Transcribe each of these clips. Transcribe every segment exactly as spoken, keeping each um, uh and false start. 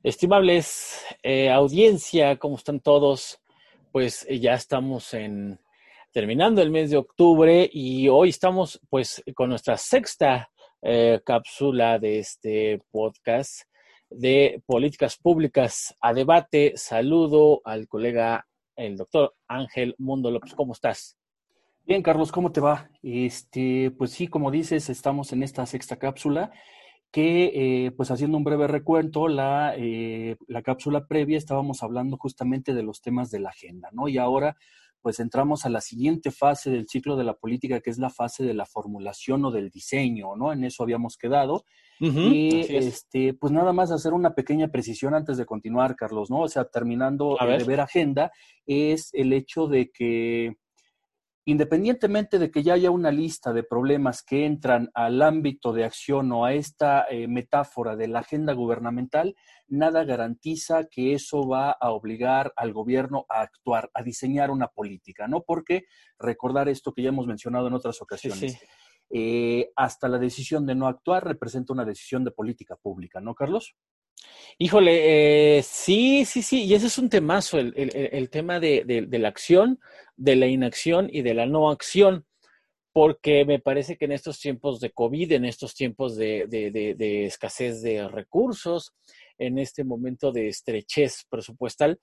Estimables eh, audiencia, ¿cómo están todos? Pues eh, ya estamos en terminando el mes de octubre y hoy estamos pues con nuestra sexta eh, cápsula de este podcast de políticas públicas a debate. Saludo al colega, el doctor Ángel Mundo López. ¿Cómo estás? Bien, Carlos, ¿cómo te va? Este, pues sí, como dices, estamos en esta sexta cápsula que, eh, pues haciendo un breve recuento, la, eh, la cápsula previa estábamos hablando justamente de los temas de la agenda, ¿no? Y ahora, pues entramos a la siguiente fase del ciclo de la política, que es la fase de la formulación o del diseño, ¿no? En eso habíamos quedado. Ujú, Y, así es. este, pues nada más hacer una pequeña precisión antes de continuar, Carlos, ¿no? O sea, terminando A eh, ver. de ver agenda, es el hecho de que independientemente de que ya haya una lista de problemas que entran al ámbito de acción o a esta eh, metáfora de la agenda gubernamental, nada garantiza que eso va a obligar al gobierno a actuar, a diseñar una política, ¿no? Porque recordar esto que ya hemos mencionado en otras Sí, sí. ocasiones, eh, hasta la decisión de no actuar representa una decisión de política pública, ¿no, Carlos? Híjole, eh, sí, sí, sí, y ese es un temazo, el, el, el tema de, de, de la acción, de la inacción y de la no acción, porque me parece que en estos tiempos de COVID, en estos tiempos de, de, de, de escasez de recursos, en este momento de estrechez presupuestal,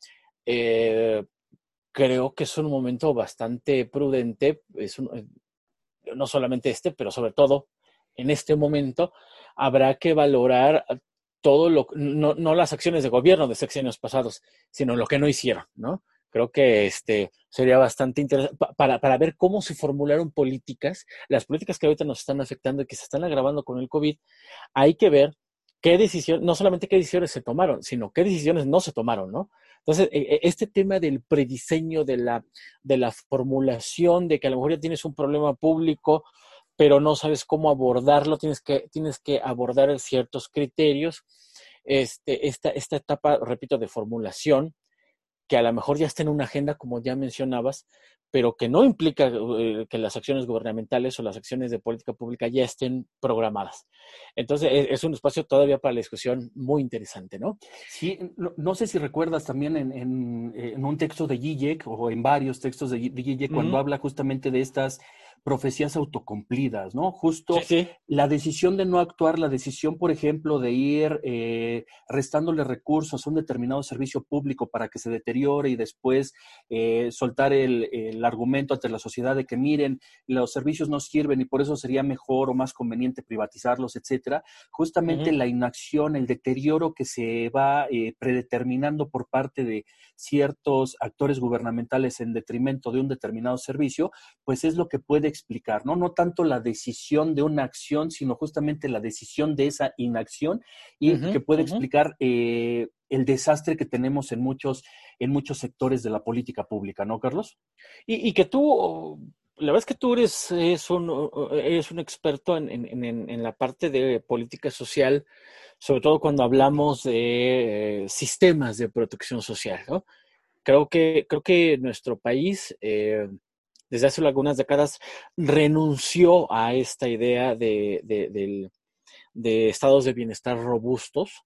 eh, creo que es un momento bastante prudente, es un, no solamente este, pero sobre todo en este momento, habrá que valorar todo lo, no, no las acciones de gobierno de sexenios pasados, sino lo que no hicieron, ¿no? Creo que este sería bastante interesante para, para ver cómo se formularon políticas, las políticas que ahorita nos están afectando y que se están agravando con el COVID. Hay que ver qué decisiones, no solamente qué decisiones se tomaron, sino qué decisiones no se tomaron, ¿no? Entonces, este tema del prediseño, de la, de la formulación, de que a lo mejor ya tienes un problema público, pero no sabes cómo abordarlo, tienes que, tienes que abordar ciertos criterios. Este, esta, esta etapa, repito, de formulación, que a lo mejor ya está en una agenda, como ya mencionabas, pero que no implica eh, que las acciones gubernamentales o las acciones de política pública ya estén programadas. Entonces, es, es un espacio todavía para la discusión muy interesante, ¿no? Sí, no, no sé si recuerdas también en, en, en un texto de Zizek o en varios textos de, de Zizek cuando Uh-huh. habla justamente de estas profecías autocumplidas, ¿no? Sí, Justo sí. la decisión de no actuar, la decisión, por ejemplo, de ir eh, restándole recursos a un determinado servicio público para que se deteriore y después eh, soltar el, el argumento ante la sociedad de que miren, los servicios no sirven y por eso sería mejor o más conveniente privatizarlos, etcétera. Justamente Uh-huh. la inacción, el deterioro que se va eh, predeterminando por parte de ciertos actores gubernamentales en detrimento de un determinado servicio, pues es lo que puede explicar, ¿no? No tanto la decisión de una acción, sino justamente la decisión de esa inacción y Uh-huh. que puede Uh-huh. explicar eh, el desastre que tenemos en muchos, en muchos sectores de la política pública, ¿no, Carlos? Y, y que tú, la verdad es que tú eres, eres, un, eres un experto en, en, en, en la parte de política social, sobre todo cuando hablamos de eh, sistemas de protección social, ¿no? Creo que, creo que nuestro país, eh, desde hace algunas décadas, renunció a esta idea de, de, de, de estados de bienestar robustos,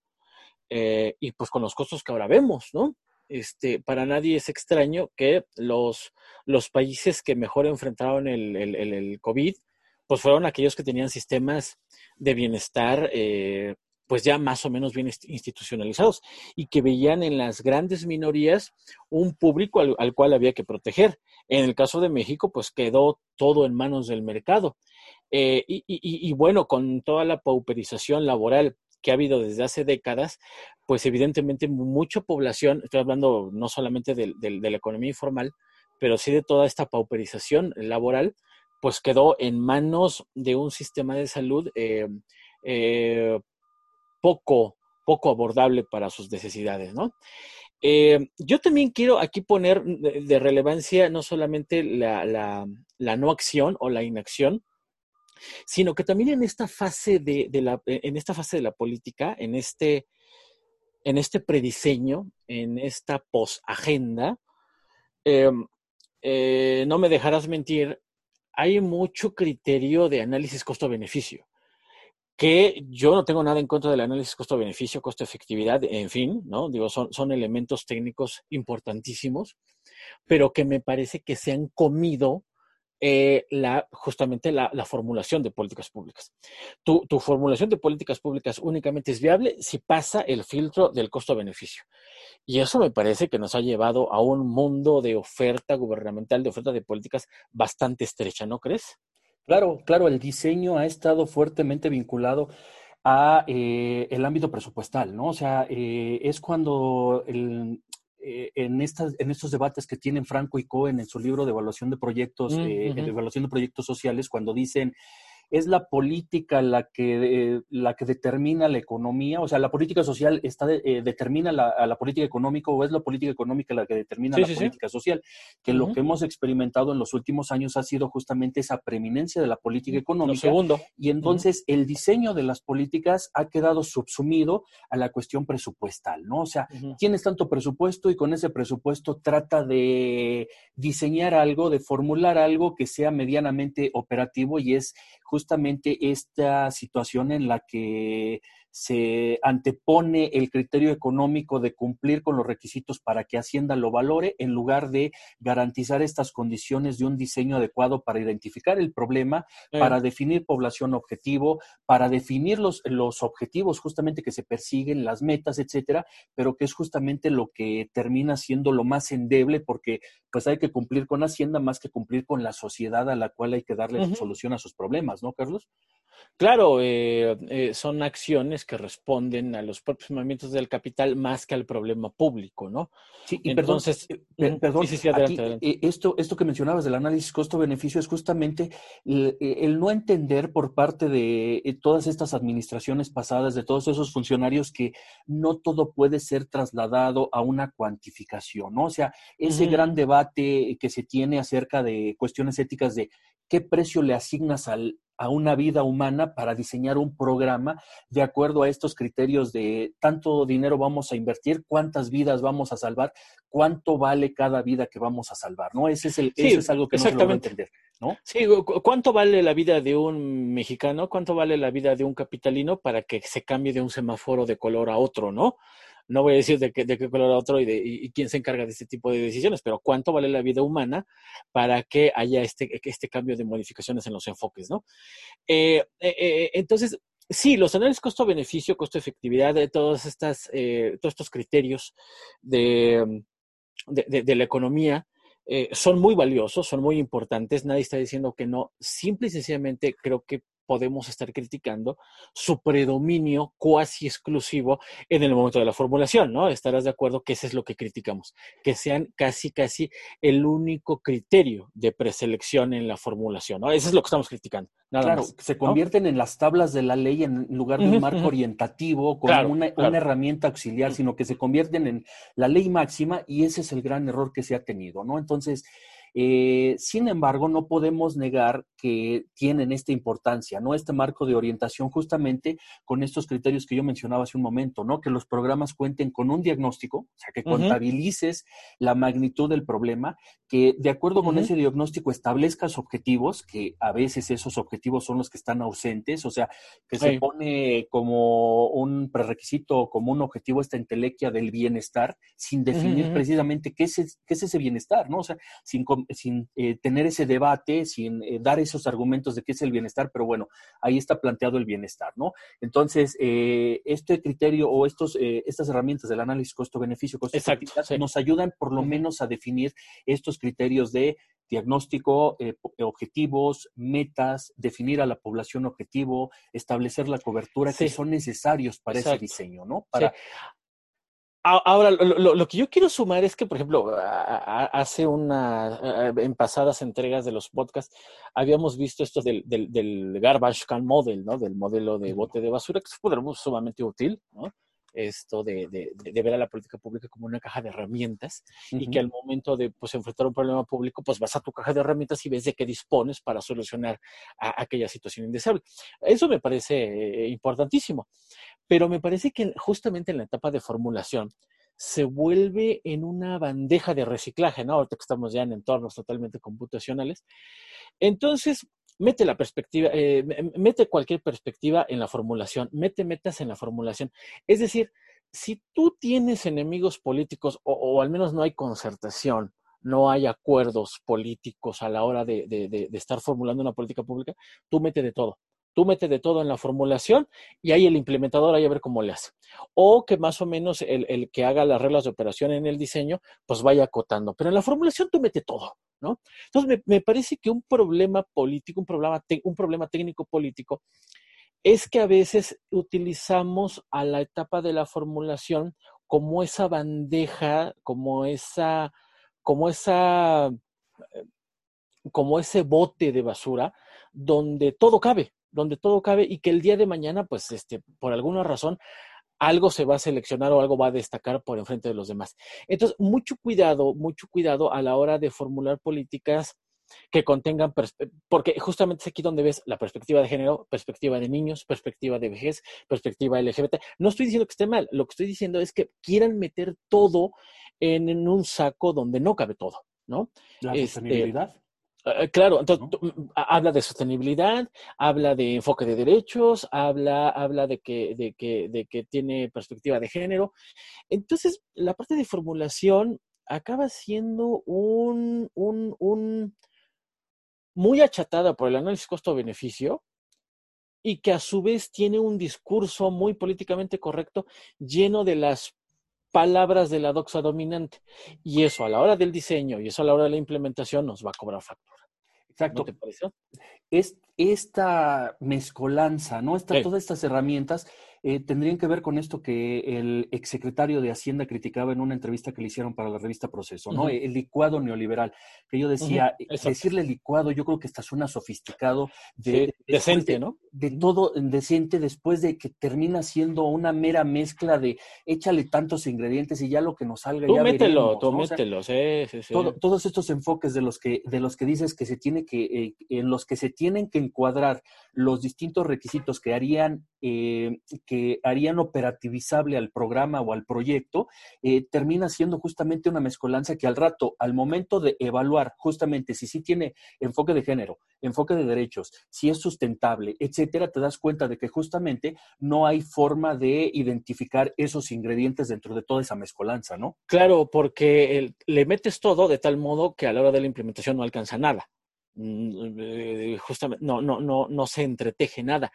eh, y pues con los costos que ahora vemos, ¿no? Este, para nadie es extraño que los, los países que mejor enfrentaron el, el, el, el COVID, pues fueron aquellos que tenían sistemas de bienestar, eh, pues ya más o menos bien institucionalizados y que veían en las grandes minorías un público al, al cual había que proteger. En el caso de México, pues quedó todo en manos del mercado. Eh, y, y, y, bueno, con toda la pauperización laboral que ha habido desde hace décadas, pues evidentemente mucha población, estoy hablando no solamente de, de, de la economía informal, pero sí de toda esta pauperización laboral, pues quedó en manos de un sistema de salud eh, eh, poco, poco abordable para sus necesidades, ¿no? Eh, yo también quiero aquí poner de, de relevancia no solamente la, la, la, no acción o la inacción, sino que también en esta fase de, de la, en esta fase de la política, en este, en este prediseño, en esta posagenda, eh, eh, no me dejarás mentir, hay mucho criterio de análisis costo-beneficio. que yo no tengo nada en contra del análisis costo-beneficio, costo-efectividad, en fin, ¿no? Digo, son, son elementos técnicos importantísimos, pero que me parece que se han comido eh, la, justamente la, la, formulación de políticas públicas. Tu, tu, formulación de políticas públicas únicamente es viable si pasa el filtro del costo-beneficio. Y eso me parece que nos ha llevado a un mundo de oferta gubernamental, de oferta de políticas bastante estrecha, ¿no crees? Claro, claro, el diseño ha estado fuertemente vinculado a eh, el ámbito presupuestal, ¿no? O sea, eh, es cuando el, eh, en, estas, en estos debates que tienen Franco y Cohen en su libro de evaluación de proyectos, eh, uh-huh. de evaluación de proyectos sociales, cuando dicen es la política la que, eh, la que determina la economía, o sea, la política social está de, eh, determina la, a la política económica o es la política económica la que determina sí, la sí, política sí. social, que uh-huh. Lo que hemos experimentado en los últimos años ha sido justamente esa preeminencia de la política económica. Lo segundo. Y entonces uh-huh. El diseño de las políticas ha quedado subsumido a la cuestión presupuestal, ¿no? O sea, uh-huh. Tienes tanto presupuesto y con ese presupuesto trata de diseñar algo, de formular algo que sea medianamente operativo y es justamente esta situación en la que se antepone el criterio económico de cumplir con los requisitos para que Hacienda lo valore, en lugar de garantizar estas condiciones de un diseño adecuado para identificar el problema, eh. para definir población objetivo, para definir los, los objetivos justamente que se persiguen, las metas, etcétera, pero que es justamente lo que termina siendo lo más endeble, porque pues hay que cumplir con Hacienda más que cumplir con la sociedad a la cual hay que darle uh-huh. solución a sus problemas, ¿no, Carlos? Claro, eh, eh, son acciones que responden a los propios movimientos del capital más que al problema público, ¿no? Sí, y Entonces, perdón, eh, perdón, sí, sí, sí, adelante, aquí, adelante. Eh, esto, esto que mencionabas del análisis costo-beneficio es justamente el, el no entender por parte de eh, todas estas administraciones pasadas, de todos esos funcionarios, que no todo puede ser trasladado a una cuantificación, ¿no? O sea, ese uh-huh. gran debate que se tiene acerca de cuestiones éticas de qué precio le asignas al, a una vida humana para diseñar un programa de acuerdo a estos criterios de tanto dinero vamos a invertir, cuántas vidas vamos a salvar, cuánto vale cada vida que vamos a salvar, ¿no? Ese es, el, sí, ese es algo que no se logra entender, ¿no? Sí, ¿cuánto vale la vida de un mexicano? ¿Cuánto vale la vida de un capitalino para que se cambie de un semáforo de color a otro, ¿no? No voy a decir de qué, de qué color a otro y, de, y, y quién se encarga de este tipo de decisiones, pero cuánto vale la vida humana para que haya este, este cambio de modificaciones en los enfoques, ¿no? Eh, eh, entonces, sí, los análisis costo-beneficio, costo-efectividad, de todas estas, eh, todos estos criterios de, de, de, de la economía eh, son muy valiosos, son muy importantes. Nadie está diciendo que no. Simple y sencillamente creo que podemos estar criticando su predominio cuasi exclusivo en el momento de la formulación, ¿no? Estarás de acuerdo que eso es lo que criticamos, que sean casi, casi el único criterio de preselección en la formulación, ¿no? Eso es lo que estamos criticando, nada claro, más. se convierten, ¿no?, en las tablas de la ley en lugar de un uh-huh, marco uh-huh. orientativo con claro, una, claro. una herramienta auxiliar, uh-huh. sino que se convierten en la ley máxima y ese es el gran error que se ha tenido, ¿no? Entonces, Eh, sin embargo, no podemos negar que tienen esta importancia, ¿no? Este marco de orientación justamente con estos criterios que yo mencionaba hace un momento, ¿no? Que los programas cuenten con un diagnóstico, o sea, que uh-huh. contabilices la magnitud del problema, que de acuerdo uh-huh. con ese diagnóstico establezcas objetivos, que a veces esos objetivos son los que están ausentes, o sea, que se sí. pone como un prerequisito, como un objetivo esta entelequia del bienestar, sin definir uh-huh. precisamente qué es, qué es ese bienestar, ¿no? O sea, sin sin eh, tener ese debate, sin eh, dar esos argumentos de qué es el bienestar, pero bueno, ahí está planteado el bienestar, ¿no? Entonces, eh, este criterio o estos, eh, estas herramientas del análisis costo-beneficio, costo-efectividad, sí. nos ayudan por lo uh-huh. menos a definir estos criterios de diagnóstico, eh, objetivos, metas, definir a la población objetivo, establecer la cobertura sí. que son necesarios para Exacto. ese diseño, ¿no? Para sí. Ahora, lo, lo, lo que yo quiero sumar es que, por ejemplo, hace una, en pasadas entregas de los podcasts, habíamos visto esto del, del, del garbage can model, ¿no? Del modelo de bote de basura, que fue sumamente útil, ¿no? Esto de, de, de ver a la política pública como una caja de herramientas uh-huh. y que al momento de pues, enfrentar un problema público, pues vas a tu caja de herramientas y ves de qué dispones para solucionar a, aquella situación indeseable. Eso me parece eh, importantísimo, pero me parece que justamente en la etapa de formulación se vuelve en una bandeja de reciclaje, ¿no? Ahorita que estamos ya en entornos totalmente computacionales. Entonces, mete la perspectiva, eh, mete cualquier perspectiva en la formulación, mete metas en la formulación. Es decir, si tú tienes enemigos políticos o, o al menos no hay concertación, no hay acuerdos políticos a la hora de, de, de, de estar formulando una política pública, tú mete de todo. Tú mete de todo en la formulación y ahí el implementador ahí a ver cómo le hace. O que más o menos el, el que haga las reglas de operación en el diseño, pues vaya acotando. Pero en la formulación tú mete todo, ¿no? Entonces me, me parece que un problema político, un problema, te, un problema técnico político, es que a veces utilizamos a la etapa de la formulación como esa bandeja, como esa, como esa, como ese bote de basura donde todo cabe, donde todo cabe y que el día de mañana, pues, este, por alguna razón, algo se va a seleccionar o algo va a destacar por enfrente de los demás. Entonces, mucho cuidado, mucho cuidado a la hora de formular políticas que contengan, porque justamente es aquí donde ves la perspectiva de género, perspectiva de niños, perspectiva de vejez, perspectiva L G B T. No estoy diciendo que esté mal, lo que estoy diciendo es que quieran meter todo en, en un saco donde no cabe todo, ¿no? La Este, sostenibilidad, Uh, claro, entonces ¿no? tú, habla de sostenibilidad, habla de enfoque de derechos, habla, habla de que, de que, de que tiene perspectiva de género. Entonces, la parte de formulación acaba siendo un, un, un muy achatada por el análisis costo-beneficio y que a su vez tiene un discurso muy políticamente correcto, lleno de las palabras de la doxa dominante. Y eso a la hora del diseño y eso a la hora de la implementación nos va a cobrar factura. ¿No te Exacto. pareció? Es esta mezcolanza, ¿no? Esta, Sí. todas estas herramientas eh, tendrían que ver con esto que el exsecretario de Hacienda criticaba en una entrevista que le hicieron para la revista Proceso, ¿no? Uh-huh. El licuado neoliberal, que yo Uh-huh. decía, Exacto. decirle licuado, yo creo que hasta suena sofisticado, de, Sí, de- después decente, de, ¿no? de Uh-huh. todo decente, después de que termina siendo una mera mezcla de échale tantos ingredientes y ya lo que nos salga Tú ya mételo, veremos, tú ¿no? O sea, mételo, sí, sí, sí. todo, todos estos enfoques de los que, de los que dices que se tiene que, eh, en los que se tienen que encuadrar los distintos requisitos que harían, eh, que harían operativizable al programa o al proyecto, eh, termina siendo justamente una mezcolanza que al rato, al momento de evaluar justamente si sí tiene enfoque de género, enfoque de derechos, si es sustentable, etcétera, te das cuenta de que justamente no hay forma de identificar esos ingredientes dentro de toda esa mezcolanza, ¿no? Claro, porque el, le metes todo de tal modo que a la hora de la implementación no alcanza nada. Mm, eh, justamente, no, no, no, no se entreteje nada.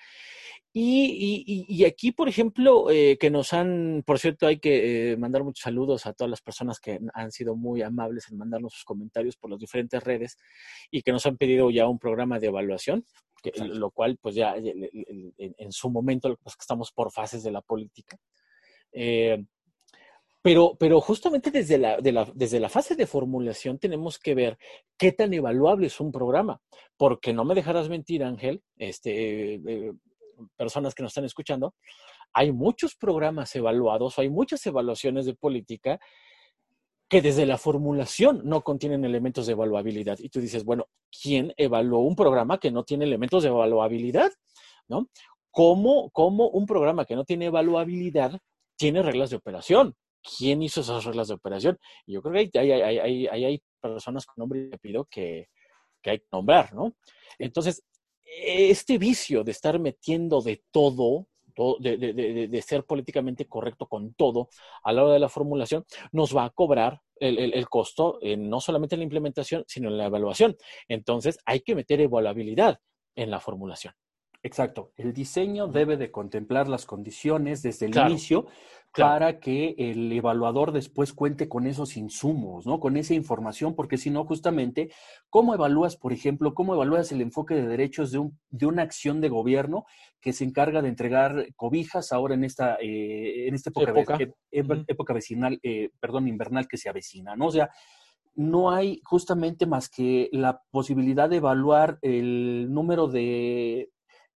Y, y, y aquí, por ejemplo, eh, que nos han, por cierto, hay que eh, mandar muchos saludos a todas las personas que han sido muy amables en mandarnos sus comentarios por las diferentes redes y que nos han pedido ya un programa de evaluación, que, Exacto. lo cual, pues ya en, en, en su momento, pues que estamos por fases de la política. Eh, pero, pero justamente desde la, de la, desde la fase de formulación tenemos que ver qué tan evaluable es un programa, porque no me dejarás mentir, Ángel, este, eh, personas que nos están escuchando, hay muchos programas evaluados, hay muchas evaluaciones de política que desde la formulación no contienen elementos de evaluabilidad. Y tú dices, bueno, ¿quién evaluó un programa que no tiene elementos de evaluabilidad? ¿No? ¿Cómo, cómo un programa que no tiene evaluabilidad tiene reglas de operación? ¿Quién hizo esas reglas de operación? Y yo creo que hay, hay, hay, hay, hay personas con nombre y apellido que, que hay que nombrar, ¿no? Entonces, este vicio de estar metiendo de todo, de, de, de, de, ser políticamente correcto con todo a la hora de la formulación, nos va a cobrar el, el, el costo eh, no solamente en la implementación, sino en la evaluación. Entonces, hay que meter evaluabilidad en la formulación. Exacto. El diseño debe de contemplar las condiciones desde el Claro, inicio claro. para que el evaluador después cuente con esos insumos, ¿no? Con esa información, porque si no, justamente, ¿cómo evalúas, por ejemplo, cómo evalúas el enfoque de derechos de, un, de una acción de gobierno que se encarga de entregar cobijas ahora en esta, eh, en esta época, Época. época, época vecinal, eh, perdón, invernal que se avecina, ¿no? O sea, no hay justamente más que la posibilidad de evaluar el número de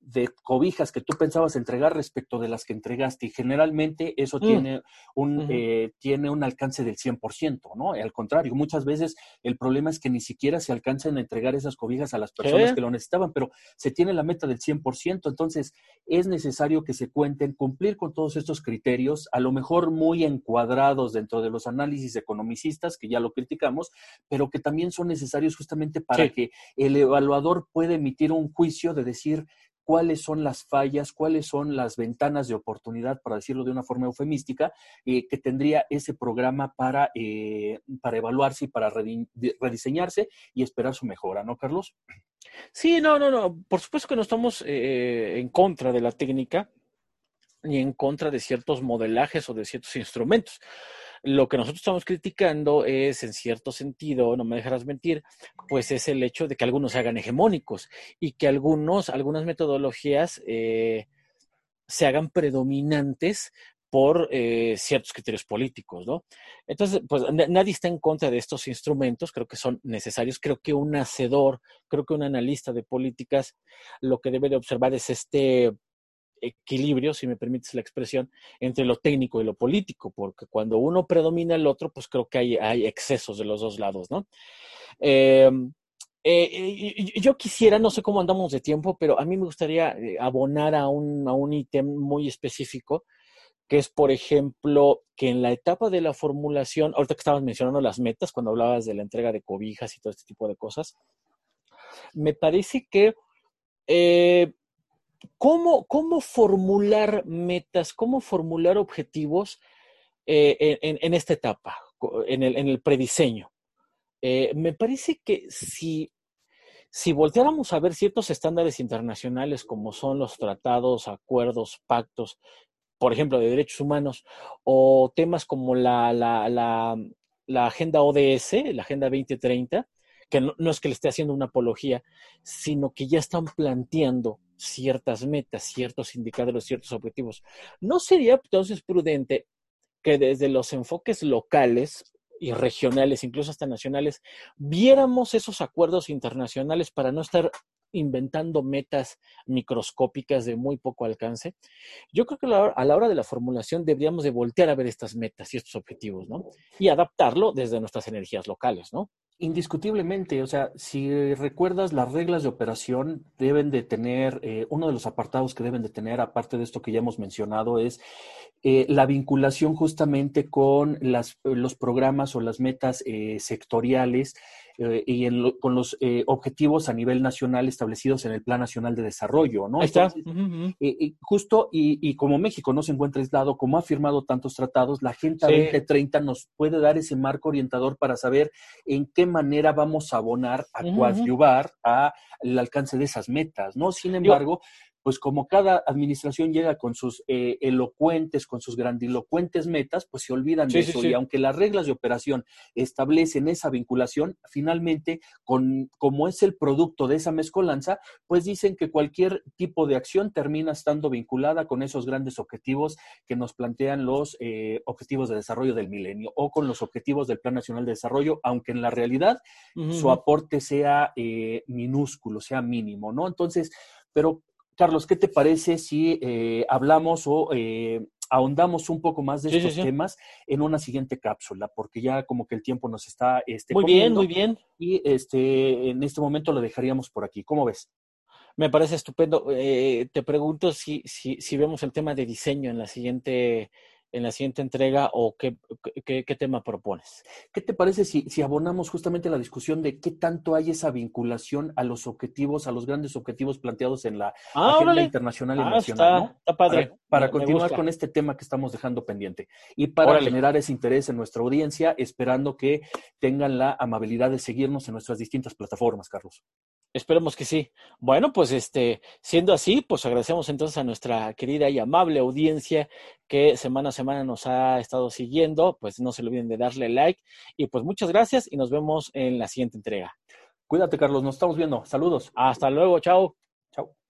de cobijas que tú pensabas entregar respecto de las que entregaste. Y generalmente eso mm. tiene, un, uh-huh. eh, tiene un alcance del cien por ciento, ¿no? Al contrario, muchas veces el problema es que ni siquiera se alcanzan a entregar esas cobijas a las personas ¿Qué? que lo necesitaban, pero se tiene la meta del cien por ciento. Entonces, es necesario que se cuenten, cumplir con todos estos criterios, a lo mejor muy encuadrados dentro de los análisis economicistas, que ya lo criticamos, pero que también son necesarios justamente para sí. que el evaluador pueda emitir un juicio de decir cuáles son las fallas, cuáles son las ventanas de oportunidad, para decirlo de una forma eufemística, eh, que tendría ese programa para, eh, para evaluarse y para rediseñarse y esperar su mejora, ¿no, Carlos? Sí, no, no, no. Por supuesto que no estamos eh, en contra de la técnica ni en contra de ciertos modelajes o de ciertos instrumentos. Lo que nosotros estamos criticando es, en cierto sentido, no me dejarás mentir, pues es el hecho de que algunos se hagan hegemónicos y que algunos, algunas metodologías eh, se hagan predominantes por eh, ciertos criterios políticos, ¿no? Entonces, pues nadie está en contra de estos instrumentos, creo que son necesarios, creo que un hacedor, creo que un analista de políticas lo que debe de observar es este equilibrio, si me permites la expresión, entre lo técnico y lo político, porque cuando uno predomina el otro, pues creo que hay, hay excesos de los dos lados, ¿no? Eh, eh, yo quisiera, no sé cómo andamos de tiempo, pero a mí me gustaría abonar a un, a un ítem muy específico, que es, por ejemplo, que en la etapa de la formulación, ahorita que estabas mencionando las metas, cuando hablabas de la entrega de cobijas y todo este tipo de cosas, me parece que eh, ¿Cómo, ¿Cómo formular metas, cómo formular objetivos eh, en, en esta etapa, en el, en el prediseño? Eh, me parece que si, si volteáramos a ver ciertos estándares internacionales como son los tratados, acuerdos, pactos, por ejemplo, de derechos humanos, o temas como la, la, la, la Agenda O D S, la Agenda veinte treinta, que no, no es que le esté haciendo una apología, sino que ya están planteando ciertas metas, ciertos indicadores, ciertos objetivos. ¿No sería entonces prudente que desde los enfoques locales y regionales, incluso hasta nacionales, viéramos esos acuerdos internacionales para no estar inventando metas microscópicas de muy poco alcance? Yo creo que a la hora de la formulación deberíamos de voltear a ver estas metas y estos objetivos, ¿no? Y adaptarlo desde nuestras energías locales, ¿no? Indiscutiblemente, o sea, si recuerdas, las reglas de operación deben de tener, eh, uno de los apartados que deben de tener, aparte de esto que ya hemos mencionado, es eh, la vinculación justamente con las, los programas o las metas eh, sectoriales eh, y en lo, con los eh, objetivos a nivel nacional establecidos en el Plan Nacional de Desarrollo, ¿no? Ahí está. Entonces, uh-huh. eh, eh, justo, y, y como México no se encuentra aislado, como ha firmado tantos tratados, la Agenda sí. veinte treinta nos puede dar ese marco orientador para saber en qué manera vamos a abonar, a uh-huh. coadyuvar al alcance de esas metas, ¿no? Sin embargo, Yo, pues como cada administración llega con sus eh, elocuentes, con sus grandilocuentes metas, pues se olvidan sí, de eso. Sí, sí. Y aunque las reglas de operación establecen esa vinculación, finalmente, con, como es el producto de esa mezcolanza, pues dicen que cualquier tipo de acción termina estando vinculada con esos grandes objetivos que nos plantean los eh, objetivos de desarrollo del milenio o con los objetivos del Plan Nacional de Desarrollo, aunque en la realidad uh-huh. su aporte sea eh, minúsculo, sea mínimo, ¿no? Entonces, pero Carlos, ¿qué te parece si eh, hablamos o eh, ahondamos un poco más de sí, estos sí, sí. temas en una siguiente cápsula? Porque ya como que el tiempo nos está este, muy comiendo. Muy bien, muy bien. Y este, en este momento lo dejaríamos por aquí. ¿Cómo ves? Me parece estupendo. Eh, te pregunto si, si, si vemos el tema de diseño en la siguiente, en la siguiente entrega o qué, qué, qué tema propones. ¿Qué te parece si, si abonamos justamente la discusión de qué tanto hay esa vinculación a los objetivos, a los grandes objetivos planteados en la ah, agenda órale. internacional y ah, nacional? Está, ¿no? está padre. Para, para me, continuar me con este tema que estamos dejando pendiente y para órale. generar ese interés en nuestra audiencia, esperando que tengan la amabilidad de seguirnos en nuestras distintas plataformas, Carlos. Esperemos que sí. Bueno, pues este, siendo así, pues agradecemos entonces a nuestra querida y amable audiencia que semana a semana nos ha estado siguiendo. Pues no se olviden de darle like y pues muchas gracias y nos vemos en la siguiente entrega. Cuídate, Carlos, nos estamos viendo. Saludos. Hasta luego, chao. Chao.